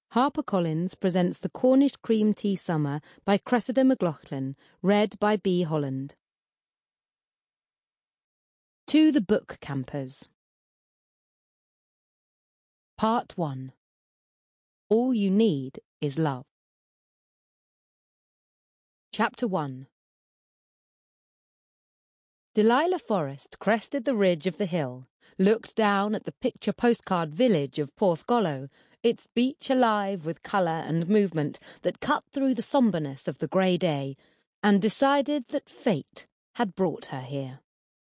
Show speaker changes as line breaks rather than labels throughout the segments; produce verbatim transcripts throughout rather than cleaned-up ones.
HarperCollins presents The Cornish Cream Tea Summer by Cressida McLaughlin, read by B. Holland. To the Book Campers. Part one. All You Need Is Love. Chapter one. Delilah Forrest crested the ridge of the hill, looked down at the picture postcard village of Porthgollow, its beach alive with colour and movement that cut through the sombreness of the grey day, and decided that fate had brought her here.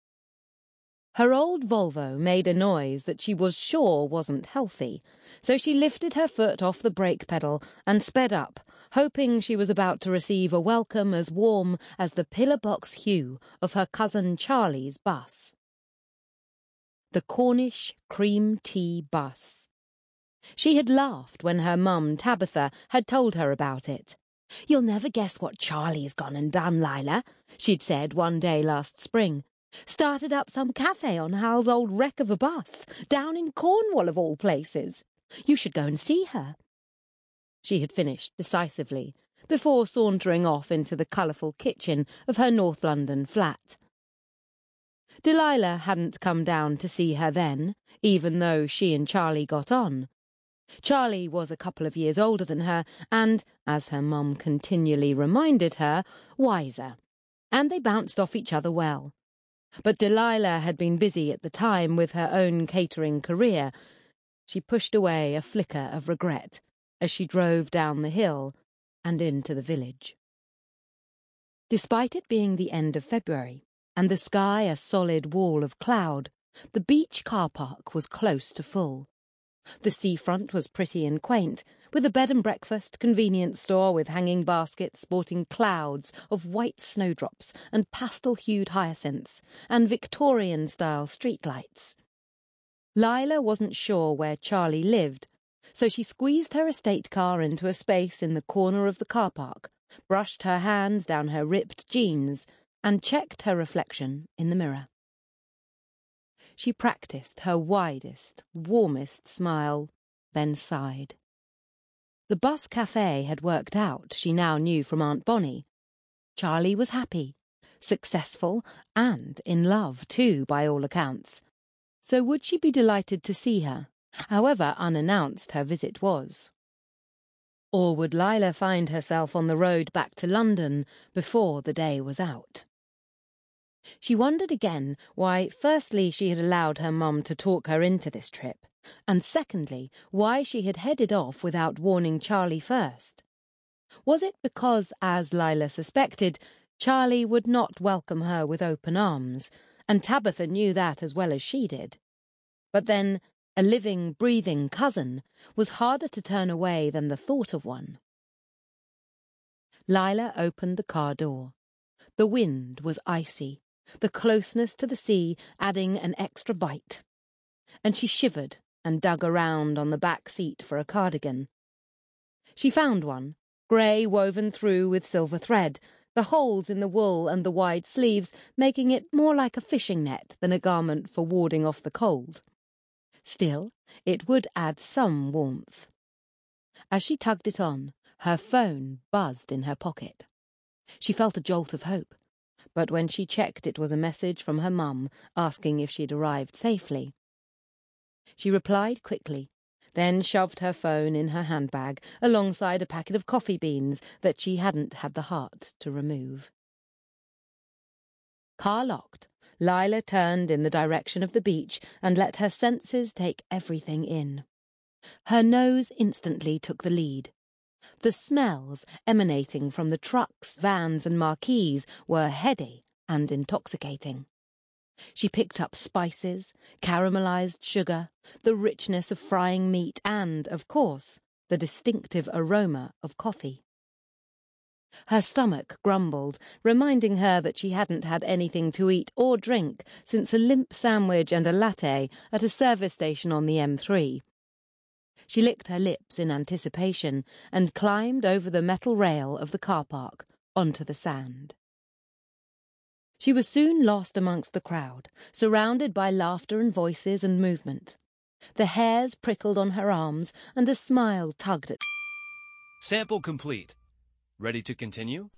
Her old Volvo made a noise that she was sure wasn't healthy, so she lifted her foot off the brake pedal and sped up, hoping she was about to receive a welcome as warm as the pillar-box hue of her cousin Charlie's bus. The Cornish Cream Tea Bus. She had laughed when her mum, Tabitha, had told her about it. "You'll never guess what Charlie's gone and done, Lila," she'd said one day last spring. "Started up some cafe on Hal's old wreck of a bus, down in Cornwall of all places. You should go and see her." She had finished decisively, before sauntering off into the colourful kitchen of her North London flat. Delilah hadn't come down to see her then, even though she and Charlie got on. Charlie was a couple of years older than her and, as her mum continually reminded her, wiser, and they bounced off each other well. But Delilah had been busy at the time with her own catering career. She pushed away a flicker of regret as she drove down the hill and into the village. Despite it being the end of February and the sky a solid wall of cloud, the beach car park was close to full. The seafront was pretty and quaint, with a bed and breakfast convenience store with hanging baskets sporting clouds of white snowdrops and pastel-hued hyacinths and Victorian-style streetlights. Lila wasn't sure where Charlie lived, so she squeezed her estate car into a space in the corner of the car park, brushed her hands down her ripped jeans, and checked her reflection in the mirror. She practiced her widest, warmest smile, then sighed. The bus cafe had worked out, she now knew from Aunt Bonnie. Charlie was happy, successful, and in love too, by all accounts. So would she be delighted to see her, however unannounced her visit was? Or would Lila find herself on the road back to London before the day was out? She wondered again why, firstly, she had allowed her mum to talk her into this trip, and secondly, why she had headed off without warning Charlie first. Was it because, as Lila suspected, Charlie would not welcome her with open arms, and Tabitha knew that as well as she did? But then, a living, breathing cousin was harder to turn away than the thought of one. Lila opened the car door. The wind was icy, the closeness to the sea adding an extra bite, and she shivered and dug around on the back seat for a cardigan. She found one, grey woven through with silver thread, the holes in the wool and the wide sleeves making it more like a fishing net than a garment for warding off the cold. Still, it would add some warmth. As she tugged it on, her phone buzzed in her pocket. She felt a jolt of hope, but when she checked it was a message from her mum asking if she'd arrived safely. She replied quickly, then shoved her phone in her handbag alongside a packet of coffee beans that she hadn't had the heart to remove. Car locked, Lila turned in the direction of the beach and let her senses take everything in. Her nose instantly took the lead. The smells emanating from the trucks, vans and marquees were heady and intoxicating. She picked up spices, caramelized sugar, the richness of frying meat and, of course, the distinctive aroma of coffee. Her stomach grumbled, reminding her that she hadn't had anything to eat or drink since a limp sandwich and a latte at a service station on the M three. She licked her lips in anticipation and climbed over the metal rail of the car park onto the sand. She was soon lost amongst the crowd, surrounded by laughter and voices and movement. The hairs prickled on her arms, and a smile tugged at.
Sample complete. Ready to continue?